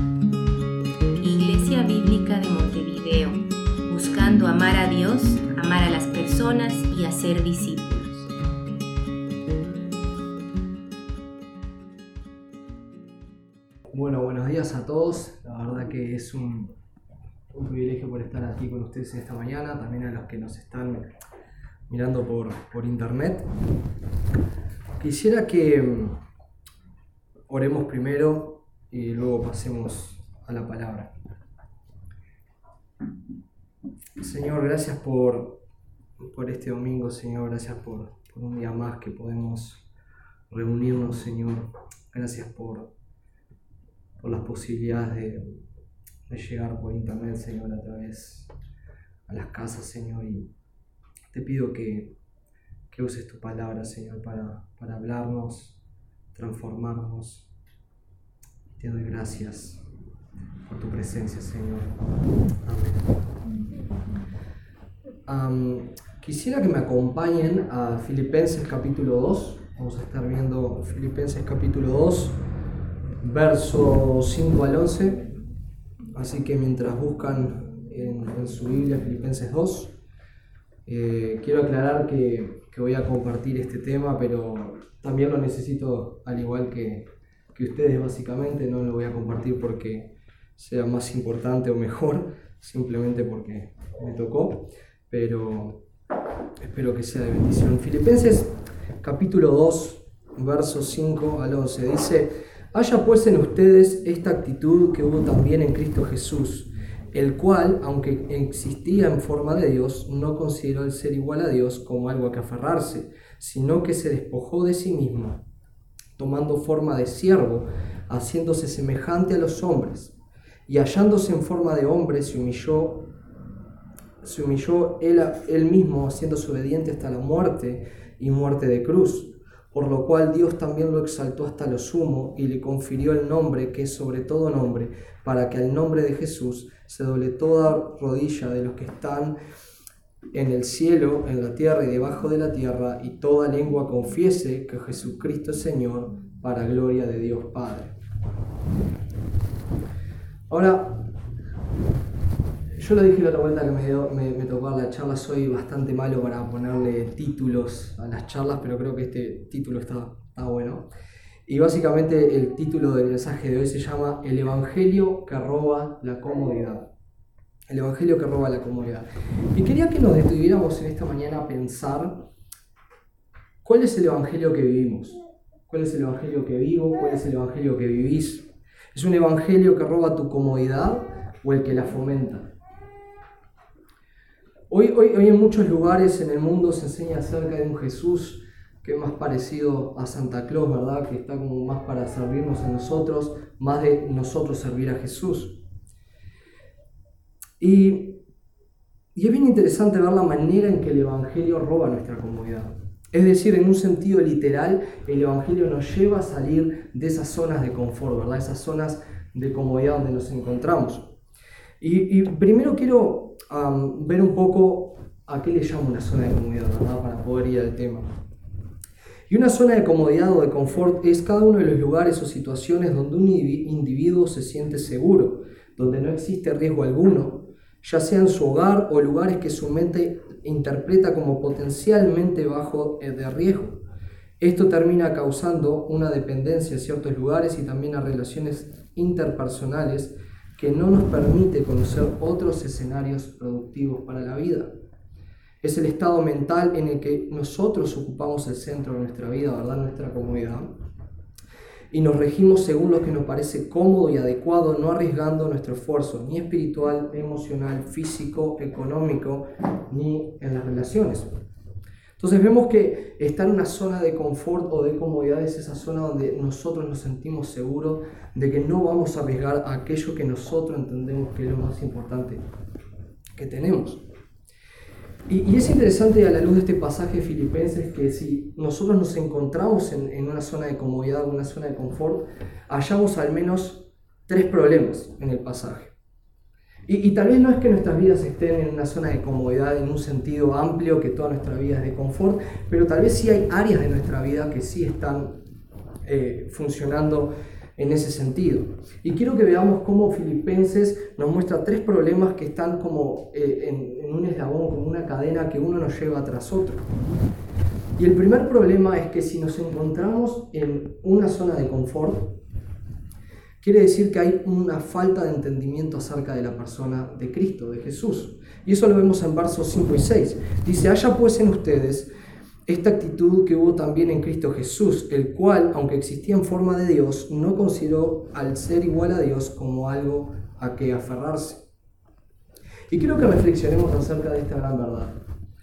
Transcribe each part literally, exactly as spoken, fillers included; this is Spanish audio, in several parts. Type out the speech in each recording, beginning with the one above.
Iglesia Bíblica de Montevideo, buscando amar a Dios, amar a las personas y hacer discípulos. Bueno, buenos días a todos. La verdad que es un, un privilegio por estar aquí con ustedes esta mañana, también a los que nos están mirando por, por internet. Quisiera que oremos primero y luego pasemos a la palabra. Señor, gracias por, por este domingo, Señor, gracias por, por un día más que podemos reunirnos, Señor. Gracias por, por las posibilidades de, de llegar por internet, Señor, a través a las casas, Señor, y te pido que, que uses tu palabra, Señor, para, para hablarnos, transformarnos. Te doy gracias por tu presencia, Señor. Amén. Um, quisiera que me acompañen a Filipenses capítulo dos. Vamos a estar viendo Filipenses capítulo dos, versos cinco al once. Así que mientras buscan en, en su Biblia Filipenses dos, eh, quiero aclarar que, que voy a compartir este tema, pero también lo necesito al igual que que ustedes básicamente. No lo voy a compartir porque sea más importante o mejor, simplemente porque me tocó, pero espero que sea de bendición. Filipenses capítulo dos, versos cinco al once, dice: haya pues en ustedes esta actitud que hubo también en Cristo Jesús, el cual, aunque existía en forma de Dios, no consideró el ser igual a Dios como algo a que aferrarse, sino que se despojó de sí mismo, tomando forma de siervo, haciéndose semejante a los hombres, y hallándose en forma de hombre, se humilló, se humilló él, él mismo, haciéndose obediente hasta la muerte y muerte de cruz, por lo cual Dios también lo exaltó hasta lo sumo y le confirió el nombre que es sobre todo nombre, para que al nombre de Jesús se doble toda rodilla de los que están en el cielo, en la tierra y debajo de la tierra, y toda lengua confiese que Jesucristo es Señor, para gloria de Dios Padre. Ahora, yo lo dije la otra vuelta que me, dio, me, me tocó la charla, soy bastante malo para ponerle títulos a las charlas, pero creo que este título está, está bueno. Y básicamente el título del mensaje de hoy se llama El Evangelio que roba la comodidad. El Evangelio que roba la comodidad. Y quería que nos detuviéramos en esta mañana a pensar cuál es el Evangelio que vivimos. ¿Cuál es el Evangelio que vivo? ¿Cuál es el Evangelio que vivís? ¿Es un Evangelio que roba tu comodidad o el que la fomenta? Hoy, hoy, hoy en muchos lugares en el mundo se enseña acerca de un Jesús que es más parecido a Santa Claus, ¿verdad? Que está como más para servirnos a nosotros, más de nosotros servir a Jesús. Y, y es bien interesante ver la manera en que el Evangelio roba nuestra comodidad. Es decir, en un sentido literal, el Evangelio nos lleva a salir de esas zonas de confort, ¿verdad? Esas zonas de comodidad donde nos encontramos. Y, y primero quiero um, ver un poco a qué le llamo una zona de comodidad, ¿verdad? Para poder ir al tema. Y una zona de comodidad o de confort es cada uno de los lugares o situaciones donde un individuo se siente seguro, donde no existe riesgo alguno, ya sea en su hogar o lugares que su mente interpreta como potencialmente bajo de riesgo. Esto termina causando una dependencia a ciertos lugares y también a relaciones interpersonales que no nos permite conocer otros escenarios productivos para la vida. Es el estado mental en el que nosotros ocupamos el centro de nuestra vida, ¿verdad? Nuestra comodidad. Y nos regimos según lo que nos parece cómodo y adecuado, no arriesgando nuestro esfuerzo, ni espiritual, emocional, físico, económico, ni en las relaciones. Entonces vemos que estar en una zona de confort o de comodidad es esa zona donde nosotros nos sentimos seguros de que no vamos a arriesgar aquello que nosotros entendemos que es lo más importante que tenemos. Y, y es interesante a la luz de este pasaje de Filipenses que si nosotros nos encontramos en, en una zona de comodidad, una zona de confort, hallamos al menos tres problemas en el pasaje. Y, y tal vez no es que nuestras vidas estén en una zona de comodidad en un sentido amplio, que toda nuestra vida es de confort, pero tal vez sí hay áreas de nuestra vida que sí están eh, funcionando en ese sentido. Y quiero que veamos cómo Filipenses nos muestra tres problemas que están como eh, en, en un eslabón, como una cadena que uno nos lleva tras otro. Y el primer problema es que si nos encontramos en una zona de confort, quiere decir que hay una falta de entendimiento acerca de la persona de Cristo, de Jesús. Y eso lo vemos en versos cinco y seis. Dice, haya pues en ustedes esta actitud que hubo también en Cristo Jesús, el cual, aunque existía en forma de Dios, no consideró al ser igual a Dios como algo a que aferrarse. Y quiero que reflexionemos acerca de esta gran verdad,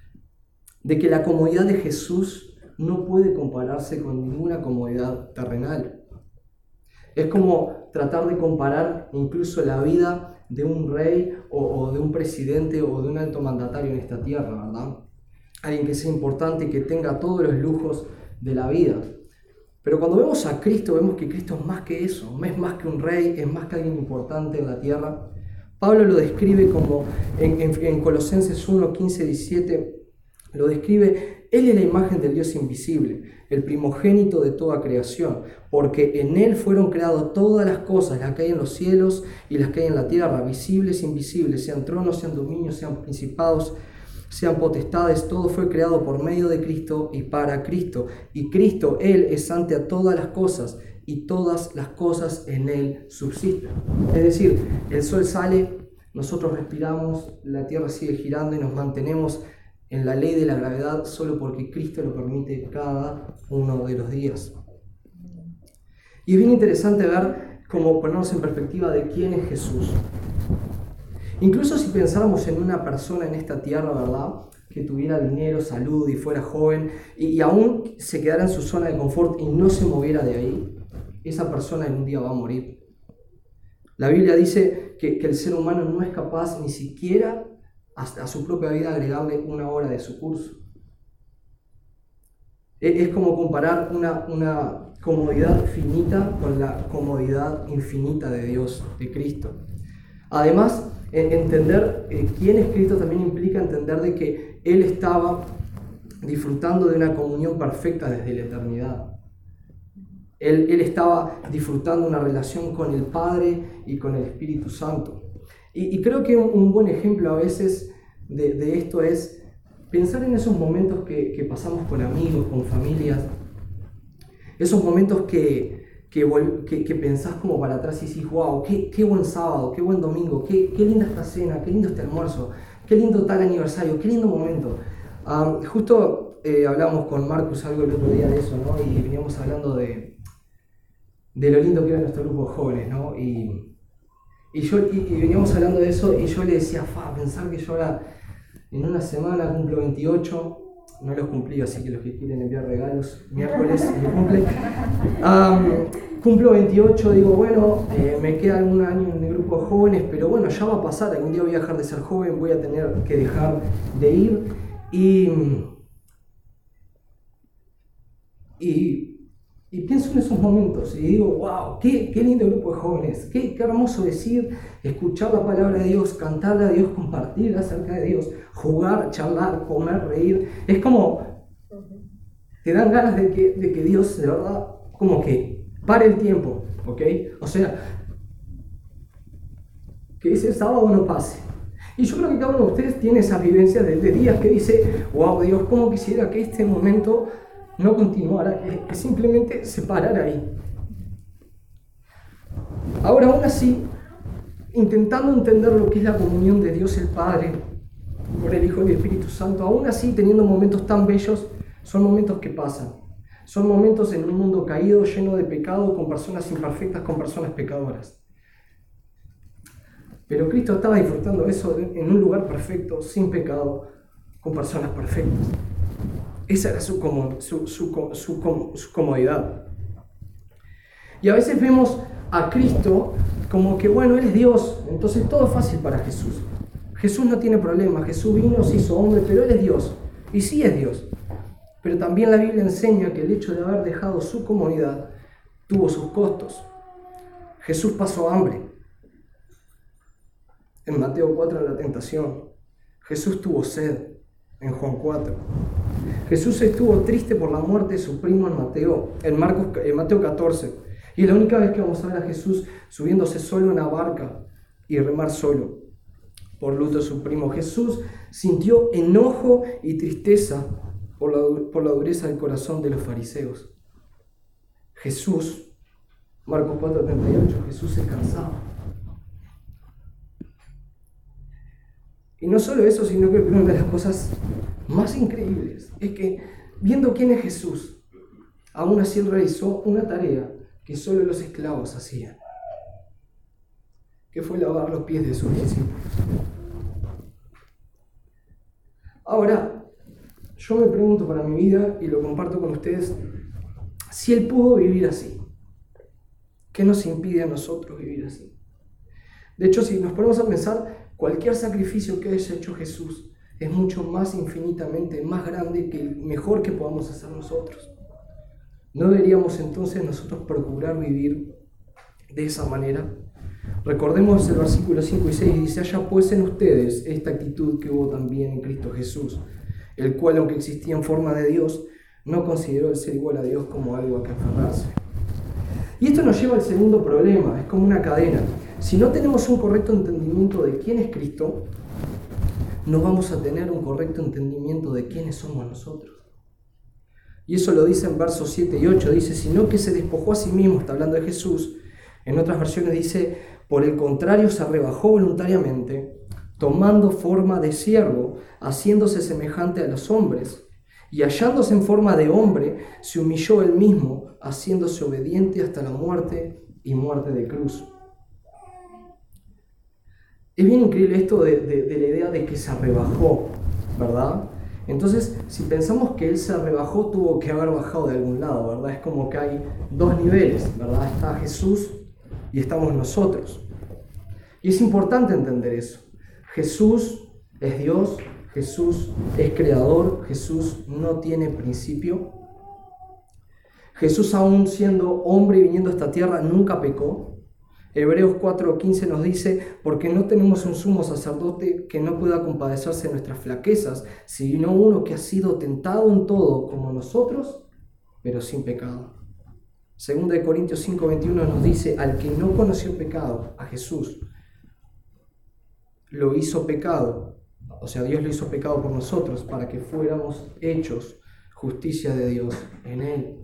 de que la comodidad de Jesús no puede compararse con ninguna comodidad terrenal. Es como tratar de comparar incluso la vida de un rey o, o de un presidente o de un alto mandatario en esta tierra, ¿verdad? Alguien que sea importante y que tenga todos los lujos de la vida. Pero cuando vemos a Cristo, vemos que Cristo es más que eso, es más que un rey, es más que alguien importante en la tierra. Pablo lo describe como en, en, en Colosenses uno, quince, diecisiete, lo describe, Él es la imagen del Dios invisible, el primogénito de toda creación, porque en Él fueron creadas todas las cosas, las que hay en los cielos y las que hay en la tierra, visibles e invisibles, sean tronos, sean dominios, sean principados, sean potestades, todo fue creado por medio de Cristo y para Cristo. Y Cristo, Él es ante a todas las cosas, y todas las cosas en Él subsisten. Es decir, el sol sale, nosotros respiramos, la tierra sigue girando y nos mantenemos en la ley de la gravedad solo porque Cristo lo permite cada uno de los días. Y es bien interesante ver cómo ponernos en perspectiva de quién es Jesús. Incluso si pensáramos en una persona en esta tierra, ¿verdad?, que tuviera dinero, salud y fuera joven y, y aún se quedara en su zona de confort y no se moviera de ahí, esa persona en un día va a morir. La Biblia dice que, que el ser humano no es capaz ni siquiera a su propia vida agregarle una hora de su curso. Es como comparar una, una comodidad finita con la comodidad infinita de Dios, de Cristo. Además, entender quién es Cristo también implica entender de que Él estaba disfrutando de una comunión perfecta desde la eternidad. Él, él estaba disfrutando una relación con el Padre y con el Espíritu Santo. Y, y creo que un, un buen ejemplo a veces de, de esto es pensar en esos momentos que, que pasamos con amigos, con familias, esos momentos que, que, que, que pensás como para atrás y decís, wow, qué, qué buen sábado, qué buen domingo, qué, qué linda esta cena, qué lindo este almuerzo, qué lindo tal aniversario, qué lindo momento. Um, justo eh, hablamos con Marcus algo el otro día de eso, ¿no? Y veníamos hablando de, de lo lindo que era nuestro grupo de jóvenes, ¿no? Y, y, yo, y, y veníamos hablando de eso y yo le decía, fa, pensar que yo ahora en una semana cumplo veintiocho, no los cumplí, así que los que quieren enviar regalos, miércoles me cumple. Um, cumplo veintiocho, digo, bueno, eh, me queda algún año en el grupo de jóvenes, pero bueno, ya va a pasar, algún día voy a dejar de ser joven, voy a tener que dejar de ir. Y, y, y pienso en esos momentos y digo, wow, qué, qué lindo grupo de jóvenes, qué, qué hermoso decir, escuchar la palabra de Dios, cantarle a Dios, compartir acerca de Dios, jugar, charlar, comer, reír. Es como, te dan ganas de que, de que Dios de verdad, como que pare el tiempo, ¿ok? O sea, que ese sábado no pase. Y yo creo que cada uno de ustedes tiene esa vivencia de, de días que dice, wow, Dios, cómo quisiera que este momento no continuara, que, que simplemente se parara ahí. Ahora, aún así, intentando entender lo que es la comunión de Dios el Padre, por el Hijo y el Espíritu Santo, aún así, teniendo momentos tan bellos, son momentos que pasan. Son momentos en un mundo caído, lleno de pecado, con personas imperfectas, con personas pecadoras. Pero Cristo estaba disfrutando eso en un lugar perfecto, sin pecado, con personas perfectas. Esa era su, como, su, su, su, su comodidad. Y a veces vemos a Cristo como que, bueno, Él es Dios, entonces todo es fácil para Jesús. Jesús no tiene problema, Jesús vino, se hizo hombre, pero Él es Dios. Y sí es Dios. Pero también la Biblia enseña que el hecho de haber dejado su comodidad tuvo sus costos. Jesús pasó hambre. En Mateo cuatro, en la tentación. Jesús tuvo sed, en Juan cuatro. Jesús estuvo triste por la muerte de su primo en Mateo, en, Marcos, en Mateo catorce. Y es la única vez que vamos a ver a Jesús subiéndose solo en una barca y remar solo por luto de su primo. Jesús sintió enojo y tristeza por la, por la dureza del corazón de los fariseos. Jesús, Marcos cuatro treinta y ocho, Jesús se cansaba. Y no solo eso, sino que una de las cosas más increíbles es que, viendo quién es Jesús, aún así él realizó una tarea que solo los esclavos hacían, que fue lavar los pies de sus discípulos. Ahora, yo me pregunto para mi vida, y lo comparto con ustedes, si él pudo vivir así, ¿qué nos impide a nosotros vivir así? De hecho, si nos ponemos a pensar, cualquier sacrificio que haya hecho Jesús es mucho más infinitamente más grande que el mejor que podamos hacer nosotros. ¿No deberíamos entonces nosotros procurar vivir de esa manera? Recordemos el versículo cinco y seis, dice: haya pues en ustedes esta actitud que hubo también en Cristo Jesús, el cual, aunque existía en forma de Dios, no consideró el ser igual a Dios como algo a que aferrarse. Y esto nos lleva al segundo problema, es como una cadena. Si no tenemos un correcto entendimiento de quién es Cristo, no vamos a tener un correcto entendimiento de quiénes somos nosotros. Y eso lo dice en versos siete y ocho, dice: sino que se despojó a sí mismo, está hablando de Jesús. En otras versiones dice: por el contrario, se rebajó voluntariamente, tomando forma de siervo, haciéndose semejante a los hombres, y hallándose en forma de hombre, se humilló él mismo, haciéndose obediente hasta la muerte y muerte de cruz. Es bien increíble esto de, de, de la idea de que se rebajó, ¿verdad? Entonces, si pensamos que él se rebajó, tuvo que haber bajado de algún lado, ¿verdad? Es como que hay dos niveles, ¿verdad? Está Jesús y estamos nosotros. Y es importante entender eso. Jesús es Dios, Jesús es creador, Jesús no tiene principio. Jesús, aún siendo hombre y viniendo a esta tierra, nunca pecó. Hebreos cuatro quince nos dice: porque no tenemos un sumo sacerdote que no pueda compadecerse de nuestras flaquezas, sino uno que ha sido tentado en todo como nosotros, pero sin pecado. Segunda de Corintios cinco veintiuno nos dice: al que no conoció pecado, a Jesús, lo hizo pecado, o sea, Dios lo hizo pecado por nosotros, para que fuéramos hechos justicia de Dios en él.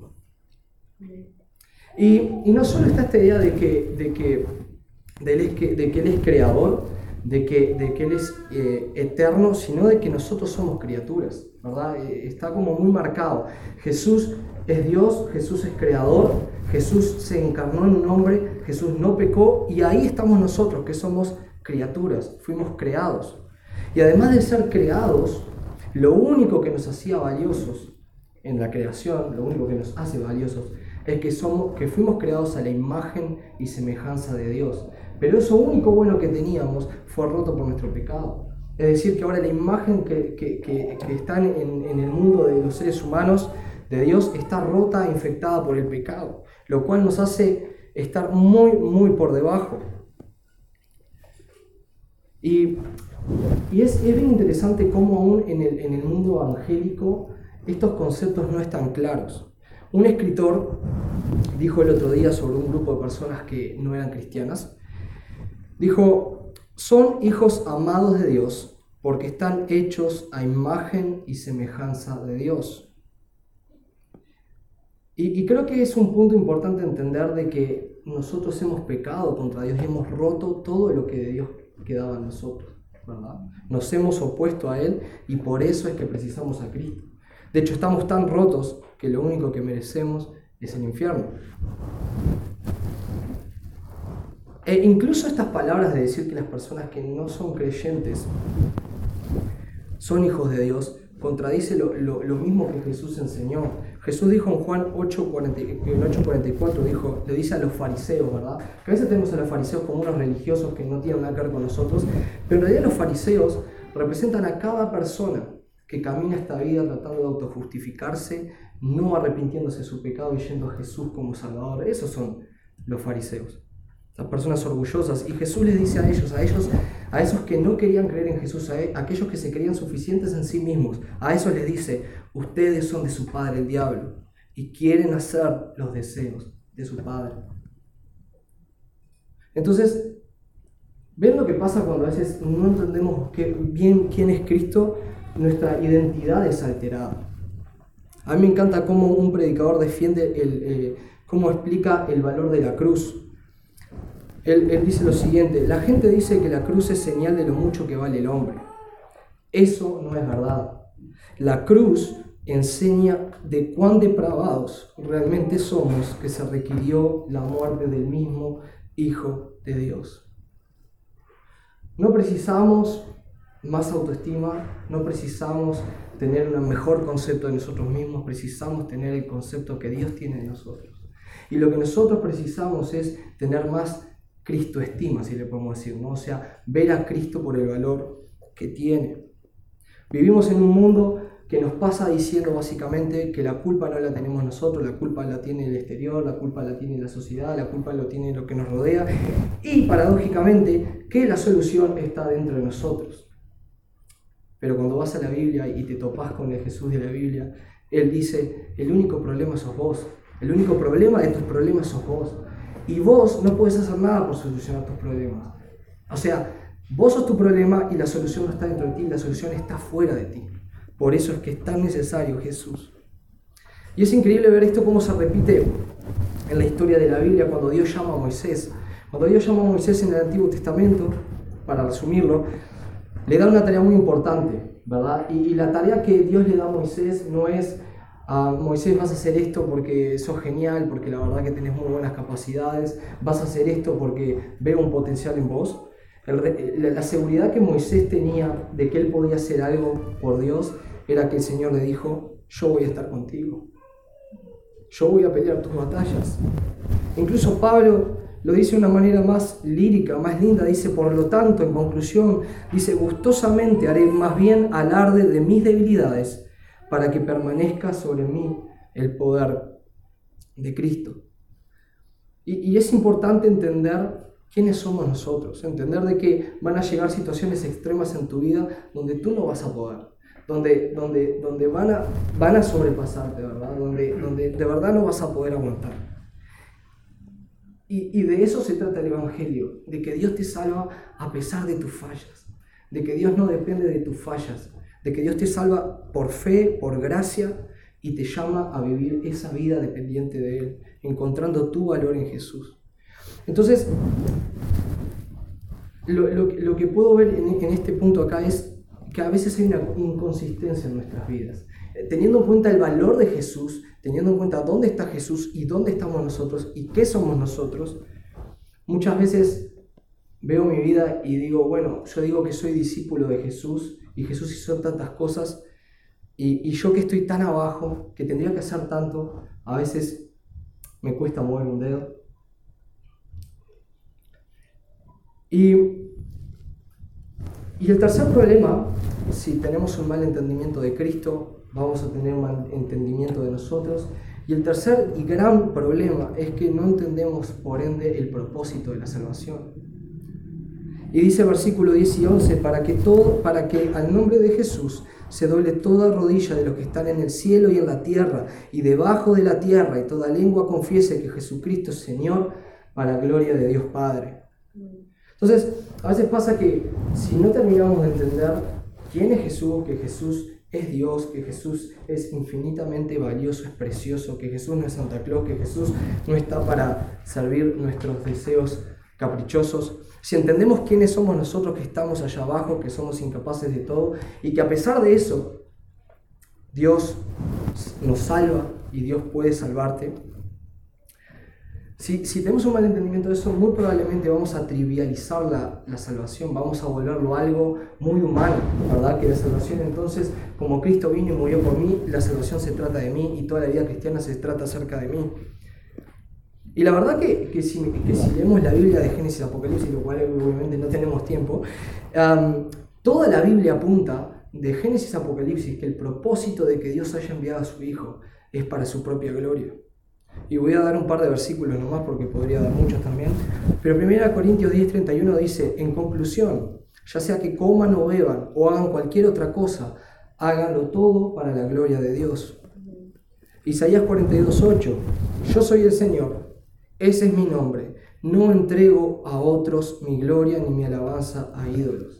Y, y no solo está esta idea de que, de que, de él, es, de que Él es creador, de que, de que Él es eh, eterno, sino de que nosotros somos criaturas, ¿verdad? Eh, está como muy marcado. Jesús es Dios, Jesús es creador, Jesús se encarnó en un hombre, Jesús no pecó, y ahí estamos nosotros, que somos criaturas, fuimos creados. Y además de ser creados, lo único que nos hacía valiosos en la creación, lo único que nos hace valiosos, es que, somos, que fuimos creados a la imagen y semejanza de Dios. Pero eso único bueno que teníamos fue roto por nuestro pecado. Es decir, que ahora la imagen que, que, que, que está en, en el mundo de los seres humanos, de Dios, está rota e infectada por el pecado, lo cual nos hace estar muy, muy por debajo. Y, y es, es bien interesante cómo aún en el, en el mundo evangélico estos conceptos no están claros. Un escritor dijo el otro día sobre un grupo de personas que no eran cristianas, dijo: son hijos amados de Dios porque están hechos a imagen y semejanza de Dios. Y, y creo que es un punto importante entender de que nosotros hemos pecado contra Dios y hemos roto todo lo que de Dios quedaba en nosotros, ¿verdad? Nos hemos opuesto a Él y por eso es que precisamos a Cristo. De hecho, estamos tan rotos que lo único que merecemos es el infierno. E incluso estas palabras de decir que las personas que no son creyentes son hijos de Dios, contradice lo, lo, lo mismo que Jesús enseñó. Jesús dijo en Juan ocho cuarenta y cuatro, dijo, le dice a los fariseos, ¿verdad? Que a veces tenemos a los fariseos como unos religiosos que no tienen nada que ver con nosotros, pero en realidad los fariseos representan a cada persona que camina esta vida tratando de autojustificarse, no arrepintiéndose de su pecado y yendo a Jesús como Salvador. Esos son los fariseos, las personas orgullosas. Y Jesús les dice a ellos, a ellos, a esos que no querían creer en Jesús, a aquellos que se creían suficientes en sí mismos, a esos les dice: ustedes son de su padre el diablo y quieren hacer los deseos de su padre. Entonces, ¿ven lo que pasa cuando a veces no entendemos que, bien quién es Cristo? Nuestra identidad es alterada. A mí me encanta cómo un predicador defiende, el, eh, cómo explica el valor de la cruz. Él, él dice lo siguiente: la gente dice que la cruz es señal de lo mucho que vale el hombre. Eso no es verdad. La cruz enseña de cuán depravados realmente somos, que se requirió la muerte del mismo Hijo de Dios. No precisamos más autoestima, no precisamos tener un mejor concepto de nosotros mismos, precisamos tener el concepto que Dios tiene de nosotros. Y lo que nosotros precisamos es tener más Cristoestima, si le podemos decir, ¿no? O sea, ver a Cristo por el valor que tiene. Vivimos en un mundo que nos pasa diciendo básicamente que la culpa no la tenemos nosotros, la culpa la tiene el exterior, la culpa la tiene la sociedad, la culpa lo tiene lo que nos rodea, y paradójicamente que la solución está dentro de nosotros. Pero cuando vas a la Biblia y te topás con el Jesús de la Biblia, Él dice: el único problema sos vos, el único problema de tus problemas sos vos, y vos no puedes hacer nada por solucionar tus problemas. O sea, vos sos tu problema y la solución no está dentro de ti, la solución está fuera de ti. Por eso es que es tan necesario Jesús. Y es increíble ver esto cómo se repite en la historia de la Biblia cuando Dios llama a Moisés. Cuando Dios llama a Moisés en el Antiguo Testamento, para resumirlo, le da una tarea muy importante, ¿verdad? Y, y la tarea que Dios le da a Moisés no es: a Moisés, vas a hacer esto porque sos genial, porque la verdad que tenés muy buenas capacidades, vas a hacer esto porque veo un potencial en vos. El, la seguridad que Moisés tenía de que él podía hacer algo por Dios era que el Señor le dijo: yo voy a estar contigo, yo voy a pelear tus batallas. Incluso Pablo lo dice de una manera más lírica, más linda, dice: por lo tanto, en conclusión, dice: gustosamente haré más bien alarde de mis debilidades, para que permanezca sobre mí el poder de Cristo. Y, y es importante entender quiénes somos nosotros, entender de que van a llegar situaciones extremas en tu vida donde tú no vas a poder, donde, donde, donde van, a, van a sobrepasarte, ¿verdad? Donde, donde de verdad no vas a poder aguantar. Y, y de eso se trata el Evangelio, de que Dios te salva a pesar de tus fallas, de que Dios no depende de tus fallas, de que Dios te salva por fe, por gracia, y te llama a vivir esa vida dependiente de Él, encontrando tu valor en Jesús. Entonces, lo, lo, lo que puedo ver en, en este punto acá es que a veces hay una inconsistencia en nuestras vidas. Teniendo en cuenta el valor de Jesús, teniendo en cuenta dónde está Jesús y dónde estamos nosotros y qué somos nosotros, muchas veces veo mi vida y digo: bueno, yo digo que soy discípulo de Jesús y Jesús hizo tantas cosas, y, y yo que estoy tan abajo, que tendría que hacer tanto, a veces me cuesta mover un dedo. Y, y el tercer problema, si tenemos un mal entendimiento de Cristo, vamos a tener un mal entendimiento de nosotros. Y el tercer y gran problema es que no entendemos, por ende, el propósito de la salvación. Y dice versículo diez y once, para que, todo, para que al nombre de Jesús se doble toda rodilla de los que están en el cielo y en la tierra y debajo de la tierra, y toda lengua confiese que Jesucristo es Señor, para gloria de Dios Padre. Entonces, a veces pasa que si no terminamos de entender quién es Jesús, que Jesús es Dios, que Jesús es infinitamente valioso, es precioso, que Jesús no es Santa Claus, que Jesús no está para servir nuestros deseos caprichosos, si entendemos quiénes somos nosotros que estamos allá abajo, que somos incapaces de todo, y que a pesar de eso, Dios nos salva y Dios puede salvarte. Si, si tenemos un mal entendimiento de eso, muy probablemente vamos a trivializar la, la salvación, vamos a volverlo algo muy humano, ¿verdad? Que la salvación, entonces, como Cristo vino y murió por mí, la salvación se trata de mí y toda la vida cristiana se trata acerca de mí. Y la verdad que, que, si, que si leemos la Biblia de Génesis y Apocalipsis, lo cual obviamente no tenemos tiempo, um, toda la Biblia apunta de Génesis a Apocalipsis que el propósito de que Dios haya enviado a su Hijo es para su propia gloria. Y voy a dar un par de versículos nomás porque podría dar muchos también. Pero primera Corintios diez treinta y uno dice: en conclusión, ya sea que coman o beban o hagan cualquier otra cosa, háganlo todo para la gloria de Dios. Isaías cuarenta y dos ocho: yo soy el Señor, ese es mi nombre, no entrego a otros mi gloria ni mi alabanza a ídolos.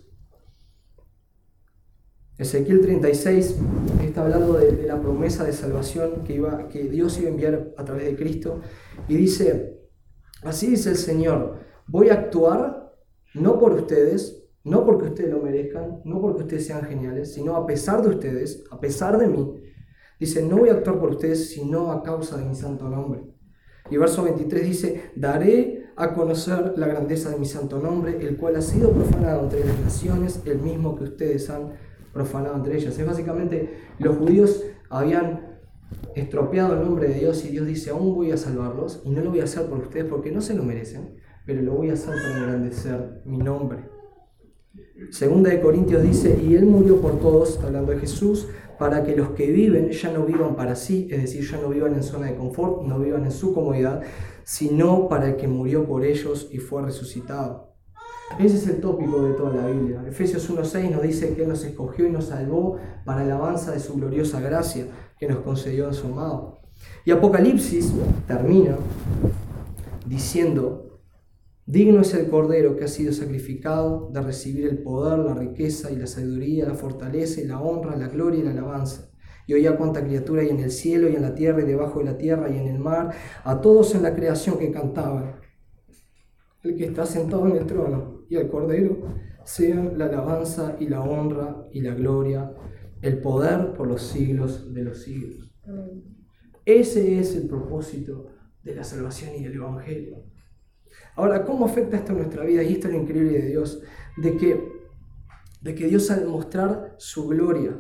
Ezequiel treinta y seis está hablando de, de la promesa de salvación que, iba, que Dios iba a enviar a través de Cristo, y dice, así dice el Señor, voy a actuar no por ustedes, no porque ustedes lo merezcan, no porque ustedes sean geniales, sino a pesar de ustedes, a pesar de mí. Dice, no voy a actuar por ustedes, sino a causa de mi santo nombre. Y verso veintitrés dice, daré a conocer la grandeza de mi santo nombre, el cual ha sido profanado entre las naciones, el mismo que ustedes han profanado entre ellas. Es básicamente, los judíos habían estropeado el nombre de Dios y Dios dice, aún voy a salvarlos y no lo voy a hacer por ustedes porque no se lo merecen, pero lo voy a hacer para engrandecer mi nombre. Segunda de Corintios dice, y Él murió por todos, hablando de Jesús, para que los que viven ya no vivan para sí, es decir, ya no vivan en zona de confort, no vivan en su comodidad, sino para el que murió por ellos y fue resucitado. Ese es el tópico de toda la Biblia. Efesios uno seis nos dice que Él nos escogió y nos salvó para la alabanza de su gloriosa gracia que nos concedió en su amado. Y Apocalipsis termina diciendo, digno es el Cordero que ha sido sacrificado de recibir el poder, la riqueza y la sabiduría, la fortaleza y la honra, la gloria y la alabanza. Y oía cuánta criatura hay en el cielo y en la tierra y debajo de la tierra y en el mar, a todos en la creación que cantaban, el que está sentado en el trono y al Cordero sean la alabanza y la honra y la gloria, el poder por los siglos de los siglos. Amén. Ese es el propósito de la salvación y del Evangelio. Ahora, ¿cómo afecta esto a nuestra vida? Y esto es lo increíble de Dios, de que, de que Dios al mostrar su gloria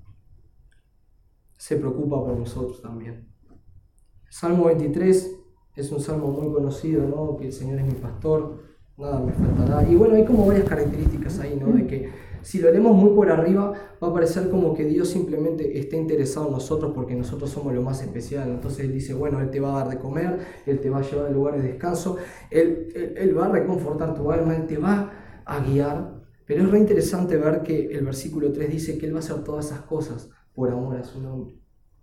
se preocupa por nosotros también. Salmo veintitrés es un salmo muy conocido, ¿no? Que el Señor es mi pastor, nada me faltará. Y bueno, hay como varias características ahí, ¿no? De que si lo leemos muy por arriba, va a parecer como que Dios simplemente está interesado en nosotros porque nosotros somos lo más especial. Entonces Él dice, bueno, Él te va a dar de comer, Él te va a llevar al lugar de descanso, Él, él, él va a reconfortar tu alma, Él te va a guiar. Pero es re interesante ver que el versículo tres dice que Él va a hacer todas esas cosas por amor a su nombre.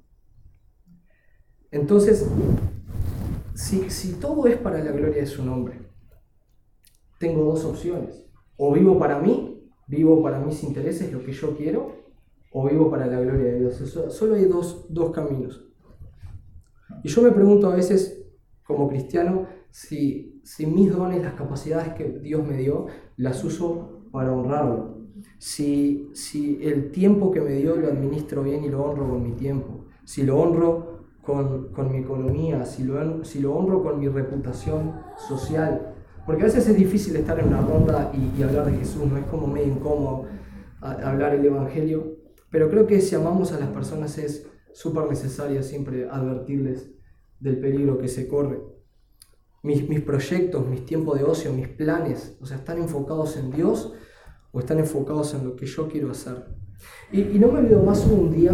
Entonces, si, si todo es para la gloria de su nombre, tengo dos opciones. O vivo para mí, vivo para mis intereses, lo que yo quiero, o vivo para la gloria de Dios. Eso, solo hay dos, dos caminos. Y yo me pregunto a veces, como cristiano, si, si mis dones, las capacidades que Dios me dio, las uso para honrarlo. Si, si el tiempo que me dio lo administro bien y lo honro con mi tiempo. Si lo honro con, con mi economía, si lo, si lo honro con mi reputación social. Porque a veces es difícil estar en una ronda y, y hablar de Jesús, no es como medio incómodo a, a hablar el Evangelio, pero creo que si amamos a las personas es súper necesario siempre advertirles del peligro que se corre. Mis, mis proyectos, mis tiempos de ocio, mis planes, o sea, ¿están enfocados en Dios o están enfocados en lo que yo quiero hacer? Y, y no me olvido más un día,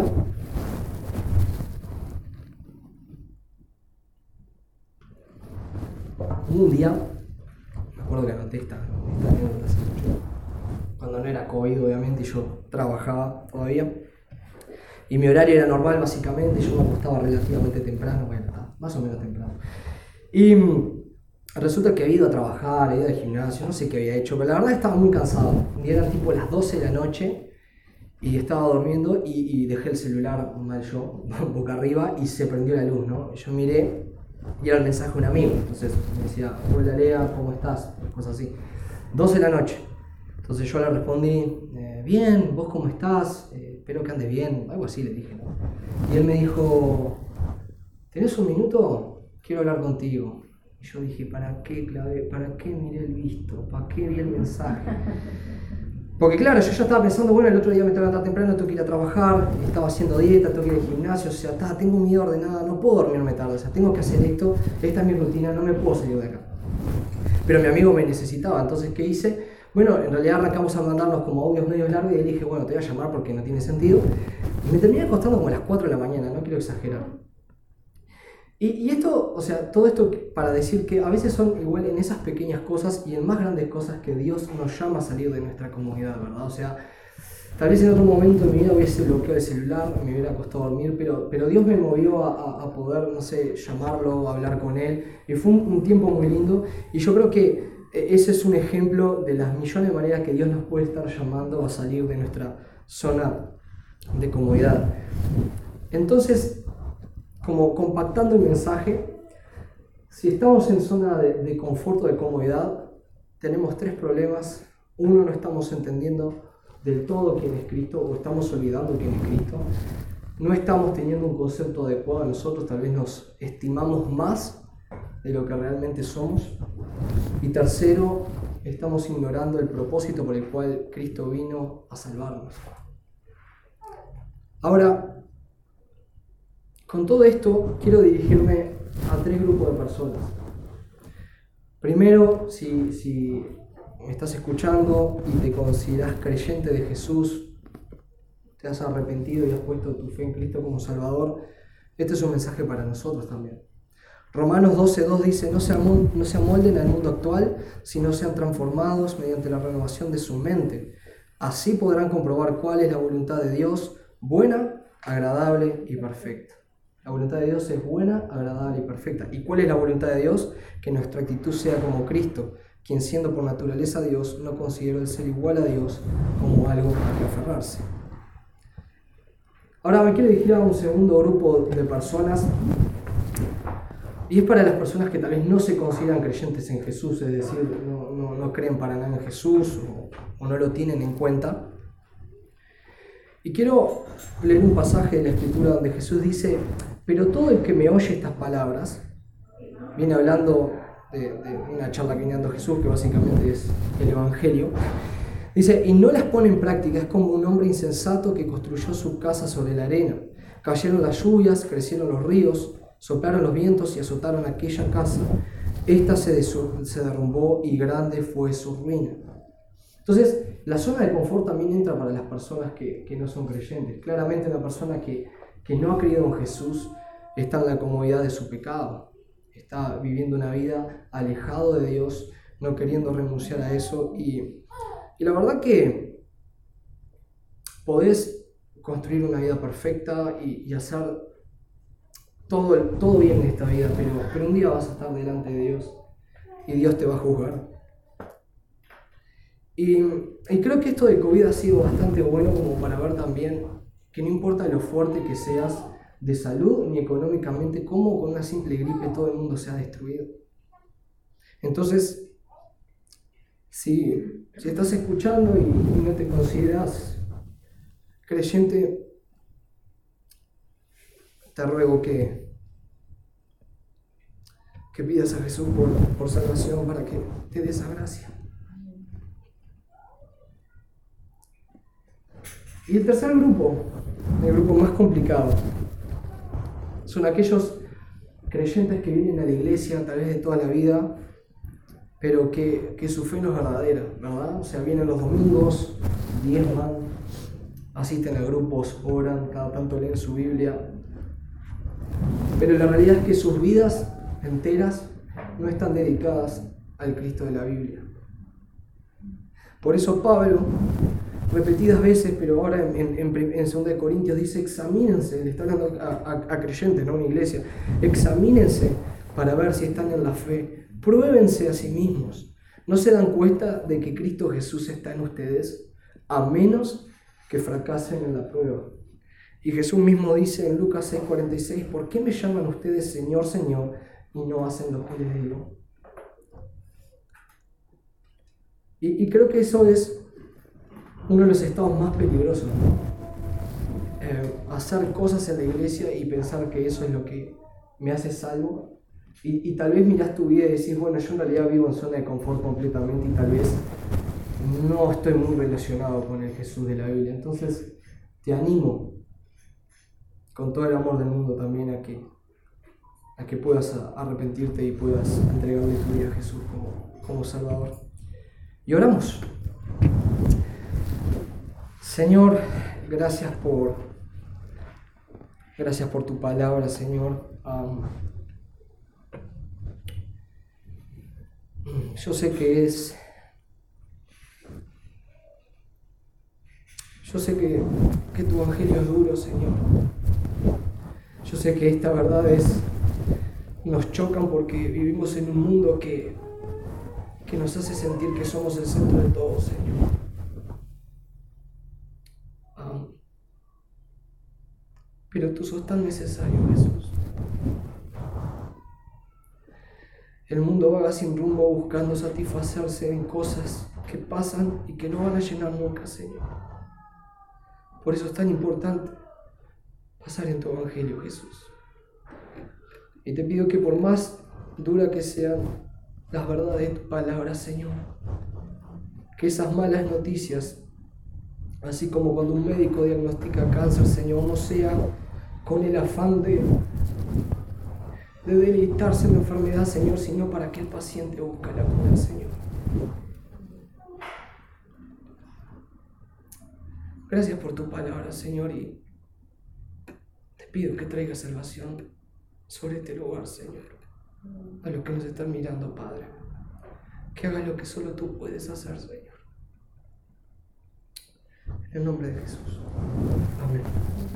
un día, me acuerdo que anoté esta, esta anécdota hace mucho, cuando no era COVID obviamente y yo trabajaba todavía, y mi horario era normal básicamente, yo me acostaba relativamente temprano, bueno, más o menos temprano, y resulta que había ido a trabajar, había ido al gimnasio, no sé qué había hecho, pero la verdad estaba muy cansado, y eran tipo las doce de la noche, y estaba durmiendo y, y dejé el celular mal yo, boca arriba, y se prendió la luz, ¿no? Yo miré, y era el mensaje de un amigo, entonces me decía, hola Lea, ¿cómo estás? Cosas así. doce de la noche. Entonces yo le respondí, eh, bien, ¿vos cómo estás? Eh, espero que andes bien, algo así le dije, ¿no? Y él me dijo, ¿tenés un minuto? Quiero hablar contigo. Y yo dije, ¿para qué clavé? ¿Para qué miré el visto? ¿Para qué vi el mensaje? Porque claro, yo ya estaba pensando, bueno, el otro día me tengo que levantar temprano, tengo que ir a trabajar, estaba haciendo dieta, tengo que ir al gimnasio, o sea, ta, tengo mi vida ordenada, no puedo dormirme tarde, o sea, tengo que hacer esto, esta es mi rutina, no me puedo salir de acá. Pero mi amigo me necesitaba, entonces, ¿qué hice? Bueno, en realidad arrancamos a mandarnos como audios medios largos y le dije, bueno, te voy a llamar porque no tiene sentido. Y me terminé acostando como a las cuatro de la mañana, no quiero exagerar. Y, y esto, o sea, todo esto para decir que a veces son igual en esas pequeñas cosas y en más grandes cosas que Dios nos llama a salir de nuestra comodidad, ¿verdad? O sea, Tal vez en otro momento de mi vida hubiese bloqueado el celular, me hubiera costado dormir, pero, pero Dios me movió a, a poder, no sé, llamarlo, hablar con Él, y fue un, un tiempo muy lindo, y yo creo que ese es un ejemplo de las millones de maneras que Dios nos puede estar llamando a salir de nuestra zona de comodidad. Entonces, como compactando el mensaje, si estamos en zona de, de confort o de comodidad, tenemos tres problemas. Uno, no estamos entendiendo del todo quién es Cristo, o estamos olvidando quién es Cristo. No estamos teniendo un concepto adecuado de nosotros, tal vez nos estimamos más de lo que realmente somos. Y tercero, estamos ignorando el propósito por el cual Cristo vino a salvarnos. Ahora, con todo esto, quiero dirigirme a tres grupos de personas. Primero, si, si me estás escuchando y te consideras creyente de Jesús, te has arrepentido y has puesto tu fe en Cristo como Salvador, este es un mensaje para nosotros también. Romanos doce dos dice, no se, amol- no se amolden al mundo actual, sino sean transformados mediante la renovación de su mente. Así podrán comprobar cuál es la voluntad de Dios, buena, agradable y perfecta. La voluntad de Dios es buena, agradable y perfecta. ¿Y cuál es la voluntad de Dios? Que nuestra actitud sea como Cristo, quien siendo por naturaleza Dios, no consideró el ser igual a Dios como algo a que aferrarse. Ahora me quiero dirigir a un segundo grupo de personas, y es para las personas que tal vez no se consideran creyentes en Jesús, es decir, no, no, no creen para nada en Jesús o, o no lo tienen en cuenta. Y quiero leer un pasaje de la Escritura donde Jesús dice, pero todo el que me oye estas palabras, viene hablando de, de una charla que viene dando Jesús, que básicamente es el Evangelio, dice, y no las pone en práctica, es como un hombre insensato que construyó su casa sobre la arena. Cayeron las lluvias, crecieron los ríos, soplaron los vientos y azotaron aquella casa. Esta se, desu- se derrumbó y grande fue su ruina. Entonces, la zona de confort también entra para las personas que, que no son creyentes. Claramente una persona que, que no ha creído en Jesús está en la comodidad de su pecado. Está viviendo una vida alejado de Dios, no queriendo renunciar a eso. Y, y la verdad que podés construir una vida perfecta y, y hacer todo, todo bien en esta vida, pero, pero un día vas a estar delante de Dios y Dios te va a juzgar. Y, y creo que esto de COVID ha sido bastante bueno como para ver también que no importa lo fuerte que seas de salud ni económicamente, cómo con una simple gripe todo el mundo se ha destruido. Entonces, si, si estás escuchando y, y no te consideras creyente, te ruego que, que pidas a Jesús por, por salvación para que te dé esa gracia. Y el tercer grupo, el grupo más complicado, son aquellos creyentes que vienen a la iglesia tal vez de toda la vida, pero que, que su fe no es verdadera, ¿verdad? O sea, vienen los domingos, diezman, asisten a grupos, oran, cada tanto leen su Biblia, pero la realidad es que sus vidas enteras no están dedicadas al Cristo de la Biblia. Por eso Pablo, repetidas veces, pero ahora en, en, en segunda de Corintios dice, examínense, le está hablando a, a, a creyentes, no a una iglesia, examínense para ver si están en la fe, pruébense a sí mismos, ¿no se dan cuenta de que Cristo Jesús está en ustedes? A menos que fracasen en la prueba. Y Jesús mismo dice en Lucas seis cuarenta y seis, ¿por qué me llaman ustedes Señor, Señor, y no hacen lo que les digo? Y, y creo que eso es uno de los estados más peligrosos, ¿no? Eh, hacer cosas en la iglesia y pensar que eso es lo que me hace salvo. Y, y tal vez mirás tu vida y decís, bueno, yo en realidad vivo en zona de confort completamente y tal vez no estoy muy relacionado con el Jesús de la Biblia. Entonces, te animo con todo el amor del mundo también a que, a que puedas arrepentirte y puedas entregarle tu vida a Jesús como, como Salvador. Y oramos. Señor, gracias por, gracias por tu palabra, Señor. Um, yo sé que es, Yo sé que, que tu evangelio es duro, Señor. Yo sé que esta verdad es, nos chocan porque vivimos en un mundo que, que nos hace sentir que somos el centro de todo, Señor. Um, pero tú sos tan necesario, Jesús. El mundo vaga sin rumbo buscando satisfacerse en cosas que pasan y que no van a llenar nunca, Señor. Por eso es tan importante pasar en tu evangelio, Jesús. Y te pido que por más dura que sean las verdades de tu palabra, Señor, que esas malas noticias, así como cuando un médico diagnostica cáncer, Señor, no sea con el afán de, de deleitarse en la enfermedad, Señor, sino para que el paciente busque la cura, Señor. Gracias por tu palabra, Señor, y te pido que traigas salvación sobre este lugar, Señor, a los que nos están mirando, Padre. Que hagas lo que solo tú puedes hacer, Señor. En el nombre de Jesús. Amén.